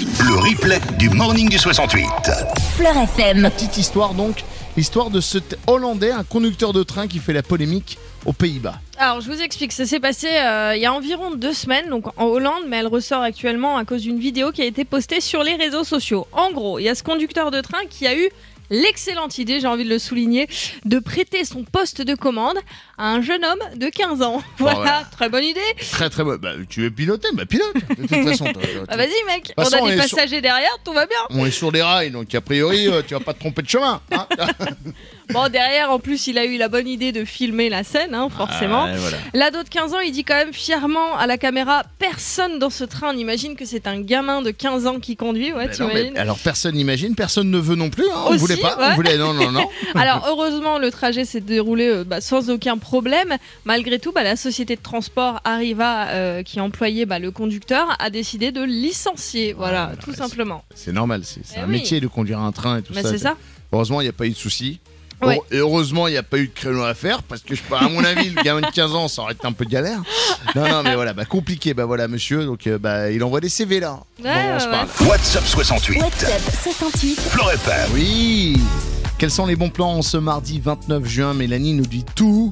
Le replay du Morning du 68. Fleur FM. La petite histoire donc, l'histoire de cet Hollandais, un conducteur de train qui fait la polémique aux Pays-Bas. Alors, je vous explique, ça s'est passé il y a environ 2 semaines, donc en Hollande, mais elle ressort actuellement à cause d'une vidéo qui a été postée sur les réseaux sociaux. En gros, il y a ce conducteur de train qui a eu l'excellente idée, j'ai envie de le souligner, de prêter son poste de commande à un jeune homme de 15 ans. Voilà, très bonne idée. Très très bon. Bah, tu veux piloter, pilote. De toute façon, Bah vas-y mec, façon, on a on des est passagers derrière, tout va bien. on est sur les rails, donc a priori, tu vas pas te tromper de chemin. Hein. Bon, derrière, en plus, il a eu la bonne idée de filmer la scène, forcément. Voilà. L'ado de 15 ans, il dit quand même fièrement à la caméra, personne dans ce train n'imagine que c'est un gamin de 15 ans qui conduit, ouais, t'imagines. Alors personne n'imagine, personne ne veut non plus. Hein. On Aussi, voulait pas, ouais. on voulait non. Alors heureusement, le trajet s'est déroulé sans aucun problème. Malgré tout, la société de transport Arriva, qui employait le conducteur, a décidé de licencier. Voilà, tout simplement. C'est normal, c'est un oui. métier de conduire un train et tout ça. C'est ça. Heureusement, il n'y a pas eu de soucis. Ouais. Et heureusement, il n'y a pas eu de créneau à faire parce que, à mon avis, le gamin de 15 ans, ça aurait été un peu galère. Non, mais voilà, compliqué. Voilà, monsieur. Donc, il envoie des CV là. On se parle. WhatsApp 68. WhatsApp 68. Fleur FM. Oui. Quels sont les bons plans en ce mardi 29 juin? Mélanie nous dit tout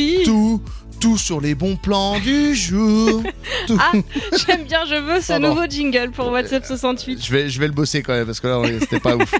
sur les bons plans du jour. Tout. Ah, j'aime bien, je veux ce Pardon. nouveau jingle pour WhatsApp 68. Je vais le bosser quand même parce que là, c'était pas ouf.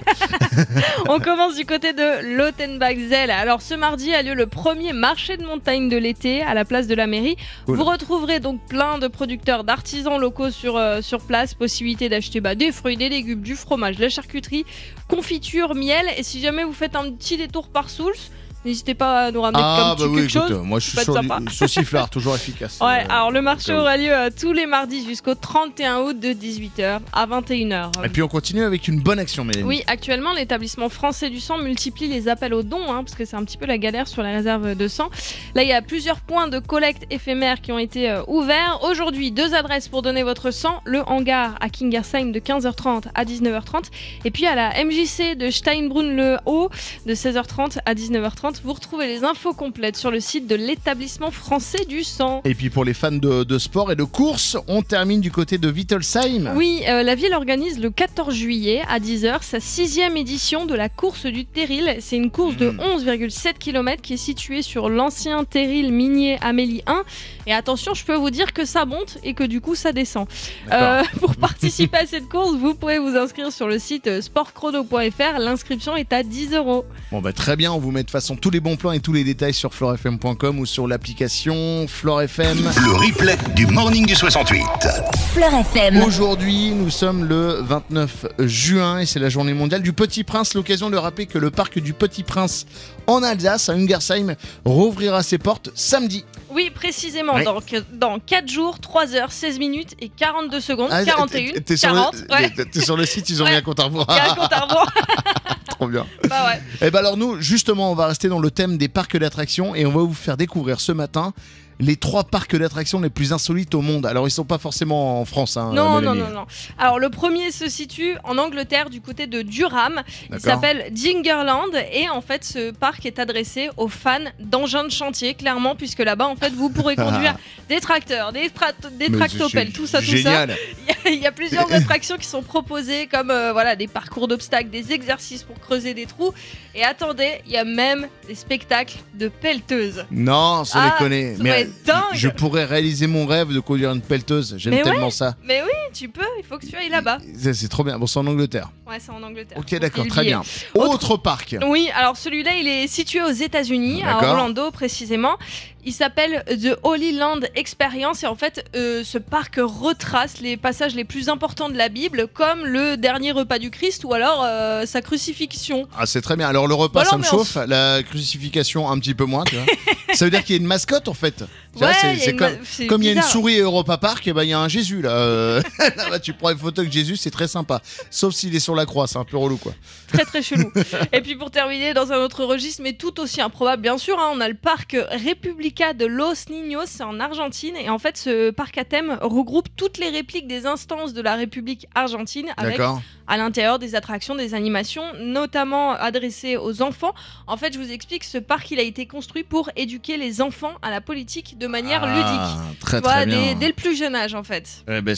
On commence du côté de Lautenbach-Zell. Alors ce mardi a lieu le premier marché de montagne de l'été à la place de la mairie. Cool. Vous retrouverez donc plein de producteurs, d'artisans locaux sur place. Possibilité d'acheter des fruits, des légumes, du fromage, de la charcuterie, confiture, miel. Et si jamais vous faites un petit détour par Souls, n'hésitez pas à nous ramener quelque chose. Moi je suis peut être sur sympa. les sauciflards, toujours efficace. Ouais, alors le marché donc, aura lieu tous les mardis jusqu'au 31 août de 18h à 21h. Et puis on continue avec une bonne action, Mélanie. Oui, actuellement, l'établissement français du sang multiplie les appels aux dons, parce que c'est un petit peu la galère sur les réserves de sang. Là, il y a plusieurs points de collecte éphémères qui ont été ouverts. Aujourd'hui, 2 adresses pour donner votre sang. Le hangar à Kingersheim de 15h30 à 19h30. Et puis à la MJC de Steinbrunn-le-Haut de 16h30 à 19h30. Vous retrouvez les infos complètes sur le site de l'établissement français du sang. Et puis pour les fans de sport et de course, on termine du côté de Wittelsheim. Oui, la ville organise le 14 juillet à 10h sa 6e édition de la course du Terril. C'est une course de 11,7 km qui est située sur l'ancien Terril minier Amélie 1. Et attention, je peux vous dire que ça monte et que du coup ça descend. Pour participer à cette course, vous pouvez vous inscrire sur le site sportchrono.fr. L'inscription est à 10€. Bon très bien, on vous met de façon tous les bons plans et tous les détails sur fleurfm.com ou sur l'application Fleur FM. Le replay du Morning du 68. Fleur FM. Aujourd'hui, nous sommes le 29 juin et c'est la journée mondiale du Petit Prince. L'occasion de rappeler que le parc du Petit Prince en Alsace, à Ungersheim, rouvrira ses portes samedi. Oui, précisément, Oui. dans 4 jours, 3 heures, 16 minutes et 42 secondes, Ah, 41, t'es sur 40. t'es sur le site, ils ont Ouais. mis un compte à rebours. Il y a un compte à rebours. Trop bien. Ouais. Et alors nous, justement, on va rester dans le thème des parcs d'attractions et on va vous faire découvrir ce matin les 3 parcs d'attractions les plus insolites au monde. Alors ils sont pas forcément en France. Non. Mélanie. Alors le premier se situe en Angleterre du côté de Durham. Il D'accord. s'appelle Jingerland et en fait ce parc est adressé aux fans d'engins de chantier clairement puisque là-bas en fait vous pourrez conduire des tracteurs, des Mais tractopelles, c'est tout ça. Génial. Il y a plusieurs attractions qui sont proposées comme des parcours d'obstacles, des exercices pour creuser des trous et attendez, il y a même des spectacles de pelleteuses. Non, sans déconner. Ça va être dingue. Je pourrais réaliser mon rêve de conduire une pelleteuse. J'aime Mais tellement ça. Mais oui, tu peux, il faut que tu ailles là-bas. C'est trop bien. Bon, c'est en Angleterre. Ouais, c'est en Angleterre. Ok, Faut d'accord, qu'il très y ait. bien. Autre parc. Oui, alors celui-là, il est situé aux États-Unis, à D'accord. Orlando précisément. Il s'appelle The Holy Land Experience et en fait, ce parc retrace les passages les plus importants de la Bible, comme le dernier repas du Christ ou alors sa crucifixion. Ah, c'est très bien. Alors le repas, Voilà, ça me mais chauffe. La crucifixion, un petit peu moins. Tu vois. Ça veut dire qu'il y a une mascotte en fait. Tu vois, Ouais, c'est il y a une comme il y a une bizarre. souris à Europa Park, et ben il y a un Jésus là. Là-bas, tu prends une photo avec Jésus, c'est très sympa. Sauf s'il est sur la croix, c'est un peu relou quoi. Très très chelou. Et puis pour terminer, dans un autre registre, mais tout aussi improbable bien sûr, on a le parc República de Los Niños, c'est en Argentine. Et en fait, ce parc à thème regroupe toutes les répliques des instances de la République argentine avec D'accord. à l'intérieur des attractions, des animations, notamment adressées aux enfants. En fait, je vous explique, ce parc, il a été construit pour éduquer les enfants à la politique de manière ludique. Très Voilà, très bien. dès le plus jeune âge en fait. Eh ben, c'est cool.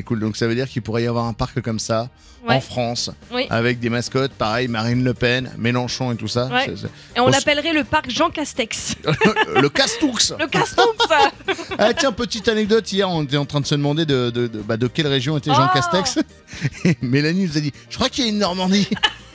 c'est cool. Donc ça veut dire qu'il pourrait y avoir un parc comme ça Ouais. en France, Oui. avec des mascottes, pareil, Marine Le Pen, Mélenchon et tout ça. Ouais. Et on l'appellerait le parc Jean Castex. Le Castoux. Le Castoux. Ah tiens, petite anecdote, hier on était en train de se demander de quelle région était Jean Oh. Castex. Et Mélanie nous a dit, je crois qu'il y a une Normandie.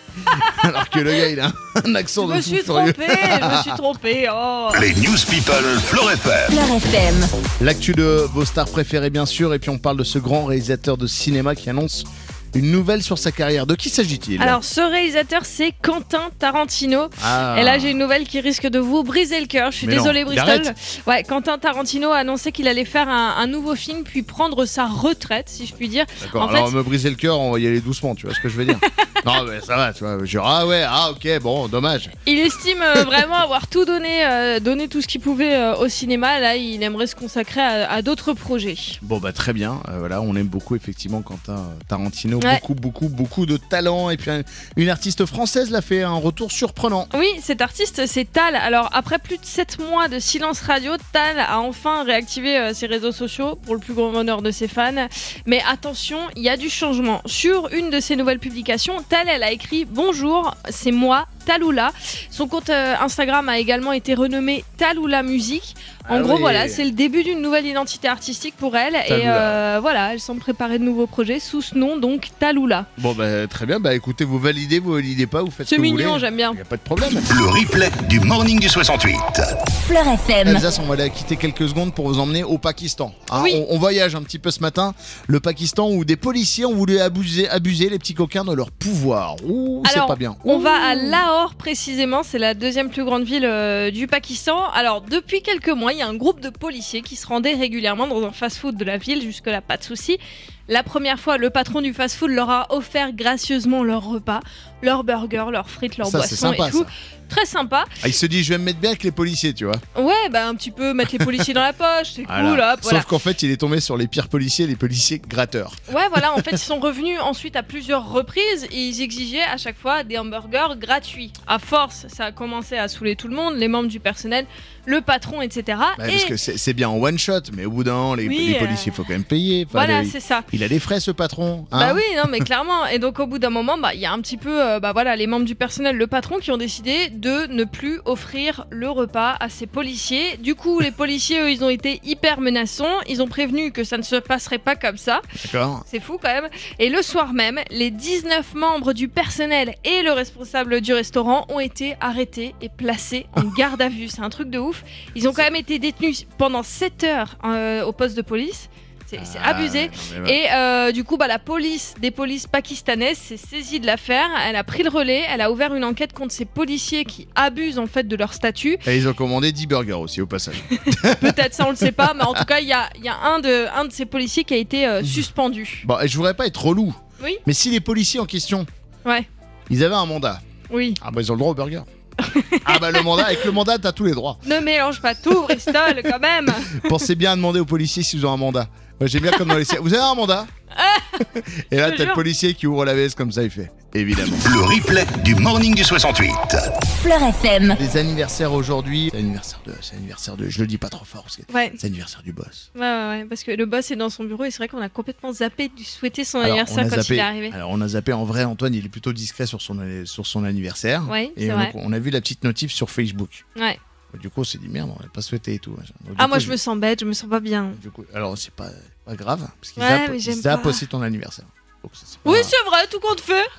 Alors que le gars il a un accent Je de me fou suis furieux. trompée. Oh. Les News People Fleure FM. Fleur FM. L'actu de vos stars préférées bien sûr, et puis on parle de ce grand réalisateur de cinéma qui annonce une nouvelle sur sa carrière. De qui s'agit-il? Alors, ce réalisateur, c'est Quentin Tarantino. Ah. Et là, j'ai une nouvelle qui risque de vous briser le cœur. Je suis Mais non, désolée, il Bristol. arrête. Ouais, Quentin Tarantino a annoncé qu'il allait faire un nouveau film, puis prendre sa retraite, si je puis dire. D'accord, En alors fait- me briser le cœur, on va y aller doucement, tu vois ce que je veux dire? Non mais ça va, tu vois, genre ah ouais, ah ok, bon, dommage. Il estime vraiment avoir tout donné tout ce qu'il pouvait au cinéma. Là, il aimerait se consacrer à d'autres projets. Bon bah très bien, voilà, on aime beaucoup effectivement Quentin Tarantino, Ouais. beaucoup de talent, et puis une artiste française l'a fait un retour surprenant. Oui, cet artiste, c'est Tal. Alors, après plus de 7 mois de silence radio, Tal a enfin réactivé ses réseaux sociaux pour le plus grand bonheur de ses fans. Mais attention, il y a du changement. Sur une de ses nouvelles publications, Tal, elle a écrit « Bonjour, c'est moi, Taloula ». Son compte Instagram a également été renommé Taloula Musique. En Ah gros, oui. voilà, c'est le début d'une nouvelle identité artistique pour elle. Taloula. Et voilà, elle semble préparer de nouveaux projets sous ce nom, donc Taloula. Bon bah très bien, bah écoutez, vous validez pas, vous faites ce C'est que vous mignon, voulez. j'aime bien. Y a pas de problème. Le replay du Morning du 68. Fleur FM. Alsace, on va la quitter quelques secondes pour vous emmener au Pakistan. Hein, Oui. on voyage un petit peu ce matin. Le Pakistan où des policiers ont voulu abuser les petits coquins de leur pouvoir. Ouh, c'est Alors, pas bien. On Ouh. va à Lahore précisément, c'est la deuxième plus grande ville du Pakistan. Alors depuis quelques mois, il y a un groupe de policiers qui se rendaient régulièrement dans un fast-food de la ville, jusque-là pas de souci. La première fois, le patron du fast-food leur a offert gracieusement leur repas, leurs burgers, leurs frites, leurs Ça, c'est boissons sympa, et tout. ça. Très sympa. Ah, il se dit, je vais me mettre bien avec les policiers, tu vois. Ouais, bah un petit peu mettre les policiers dans la poche, c'est Voilà. cool. Hop, voilà. Sauf qu'en fait, il est tombé sur les pires policiers, les policiers gratteurs. Ouais, voilà, en fait, ils sont revenus ensuite à plusieurs reprises et ils exigeaient à chaque fois des hamburgers gratuits. À force, ça a commencé à saouler tout le monde, les membres du personnel, le patron, etc. Bah, et parce que c'est bien en one shot, mais au bout d'un an, les Oui, policiers, faut quand même payer. Enfin, voilà, il, c'est ça. il a des frais, ce patron. Hein. Bah oui, non, mais clairement. Et donc, au bout d'un moment, bah, il y a un petit peu, voilà, les membres du personnel, le patron, qui ont décidé de ne plus offrir le repas à ces policiers. Du coup, les policiers, eux, ils ont été hyper menaçants. Ils ont prévenu que ça ne se passerait pas comme ça. D'accord. C'est fou quand même. Et le soir même, les 19 membres du personnel et le responsable du restaurant ont été arrêtés et placés en garde à vue. C'est un truc de ouf. Ils ont quand même été détenus pendant 7 heures au poste de police. C'est abusé. non, mais ouais. Et du coup, bah, la police des polices pakistanaises s'est saisie de l'affaire. Elle a pris le relais. Elle a ouvert une enquête contre ces policiers qui abusent en fait de leur statut. Et ils ont commandé 10 burgers aussi, au passage. Peut-être ça, on le sait pas. Mais en tout cas, il y a un de ces policiers qui a été suspendu. Bon, et je voudrais pas être relou. Oui. Mais si les policiers en question, Ouais. ils avaient un mandat, Oui. ah bah ils ont le droit au burger. Ah bah le mandat, avec le mandat, t'as tous les droits. Ne mélange pas tout, Bristol, quand même. Pensez bien à demander aux policiers s'ils ont un mandat. Moi j'aime bien comme dans les séries. Vous avez un mandat? Et là Je te t'as le jure. policier qui ouvre la veste comme ça, il fait. Évidemment. Le replay du Morning du 68. Fleur FM. Des anniversaires aujourd'hui. C'est anniversaire de. Je le dis pas trop fort parce que Ouais. c'est anniversaire du boss. Ouais, parce que le boss est dans son bureau et c'est vrai qu'on a complètement zappé de souhaiter son Alors, anniversaire on a quand zappé. il est arrivé. Alors on a zappé. En vrai, Antoine, il est plutôt discret sur son anniversaire. Ouais, Et c'est donc, vrai. on a vu la petite notif sur Facebook. Ouais. Du coup, on s'est dit merde, on l'a pas souhaité et tout. Donc, du Ah, coup, moi je me sens bête, je me sens pas bien. Du coup, alors c'est pas grave parce qu'ils Ouais, mais j'aime zappent pas. aussi ton anniversaire. Donc, c'est pas- Oui, c'est vrai, tout compte fait.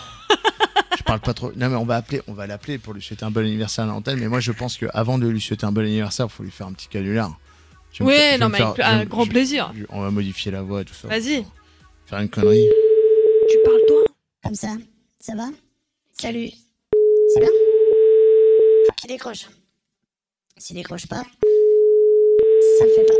Je parle pas trop. Non mais on va l'appeler pour lui souhaiter un bon anniversaire à l'antenne. Mais moi je pense qu'avant de lui souhaiter un bon anniversaire, il faut lui faire un petit canular. Je vais me Oui, faire- je vais non, me mais faire- avec je vais me- un grand je- plaisir. On va modifier la voix et tout ça. Vas-y, Faire une connerie. tu parles toi. Comme ça va? Salut. C'est bien? Faut qu'il décroche. S'il décroche pas, ça le fait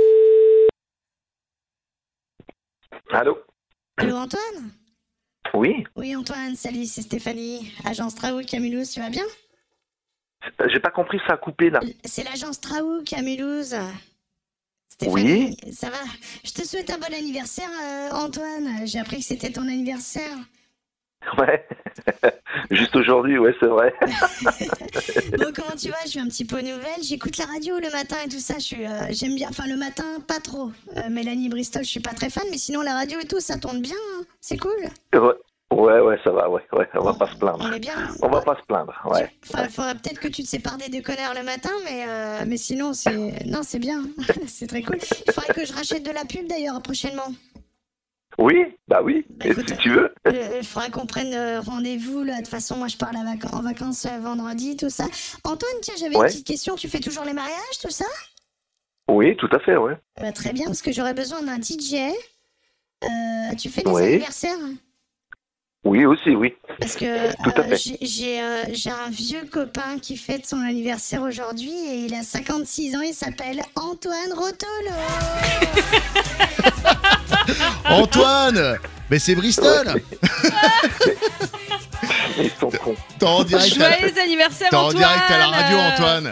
pas. Allô? Allô Antoine? Oui? Oui Antoine, salut, c'est Stéphanie, agence Traouk à Mulhouse, tu vas bien? J'ai pas compris, ça a coupé là. C'est l'agence Traouk à Mulhouse. Stéphanie, ça va? Je te souhaite un bon anniversaire Antoine, j'ai appris que c'était ton anniversaire. Ouais. Juste aujourd'hui, ouais, c'est vrai. Bon, comment tu vas? Je suis un petit peu nouvelle. J'écoute la radio le matin et tout ça. J'aime bien. Enfin, le matin, pas trop. Mélanie Bristol, je suis pas très fan, mais sinon, la radio et tout, ça tourne bien. Hein. C'est cool. Ouais, ça va, ouais. On va pas se plaindre. On est bien. On va pas se plaindre, ouais. Enfin, faudrait peut-être que tu te sépares des déconneurs le matin, mais sinon, c'est bien. C'est très cool. Il faudrait que je rachète de la pub d'ailleurs prochainement. Oui, bah oui, Bah, et écoute, si tu veux. Il faudrait qu'on prenne rendez-vous là. De toute façon, moi je pars en vacances vendredi, tout ça. Antoine, tiens, j'avais une petite question. Tu fais toujours les mariages, tout ça? Oui, tout à fait, ouais. Bah, très bien, parce que j'aurais besoin d'un DJ. Tu fais des Oui. anniversaires? Oui, aussi, oui. Parce que Tout à fait. j'ai un vieux copain qui fête son anniversaire aujourd'hui et il a 56 ans. Il s'appelle Antoine Rotolo. Antoine, mais c'est Bristol. Ils sont cons. T'es en direct, Joyeux anniversaire, t'es en Antoine. direct à la radio, Antoine.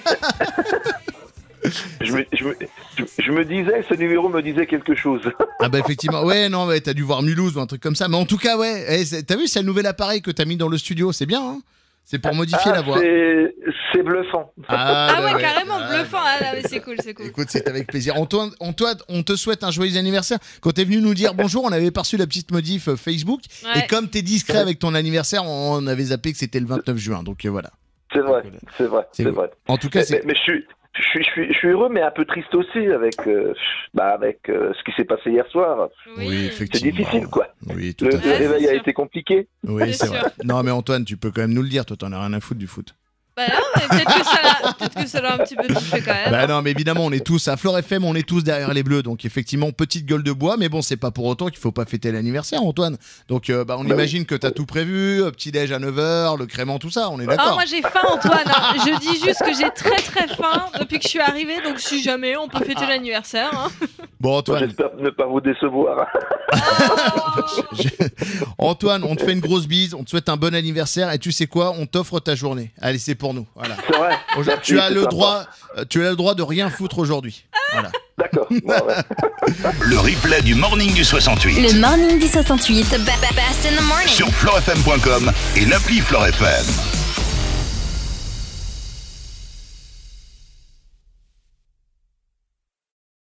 Je me disais, ce numéro me disait quelque chose. Ah bah effectivement, ouais, non, ouais, t'as dû voir Mulhouse ou un truc comme ça. Mais en tout cas, ouais, t'as vu, c'est le nouvel appareil que t'as mis dans le studio, c'est bien, hein. C'est pour modifier la voix. C'est bluffant. Ah bah ouais, carrément, bluffant. Ah, là, mais c'est cool. Écoute, c'est avec plaisir. Antoine, on te souhaite un joyeux anniversaire. Quand t'es venu nous dire bonjour, on avait perçu la petite modif Facebook. Ouais. Et comme t'es discret avec ton anniversaire, on avait zappé que c'était le 29 juin. Donc voilà. C'est vrai. En tout cas, c'est... Mais je suis heureux, mais un peu triste aussi avec ce qui s'est passé hier soir. Oui, C'est effectivement. difficile, quoi. Oui, tout Le à fait. réveil c'est a sûr. été compliqué. Oui, Bien c'est sûr. vrai. Non, mais Antoine, tu peux quand même nous le dire. Toi, t'en as rien à foutre du foot. Bah non, mais peut-être que ça l'a un petit peu touché quand même. Bah non, mais évidemment, on est tous à Flore FM, on est tous derrière les Bleus. Donc effectivement, petite gueule de bois, mais bon, c'est pas pour autant qu'il faut pas fêter l'anniversaire, Antoine. Donc on imagine que t'as tout prévu, petit déj à 9h, le crément, tout ça. On est Ah, d'accord. moi j'ai faim, Antoine. Hein. Je dis juste que j'ai très très faim depuis que je suis arrivée. Donc si jamais on peut fêter l'anniversaire. Hein. Bon, Antoine, J'espère ne pas vous décevoir. Antoine, on te fait une grosse bise, on te souhaite un bon anniversaire et tu sais quoi, on t'offre ta journée. Allez, c'est pour nous. Voilà. C'est vrai. Merci, Tu as c'est le sympa. droit de rien foutre aujourd'hui. Voilà. D'accord. Bon, ouais. Le replay du Morning du 68. Le Morning du 68. Best in the morning. Sur florefm.com et l'appli Flore FM.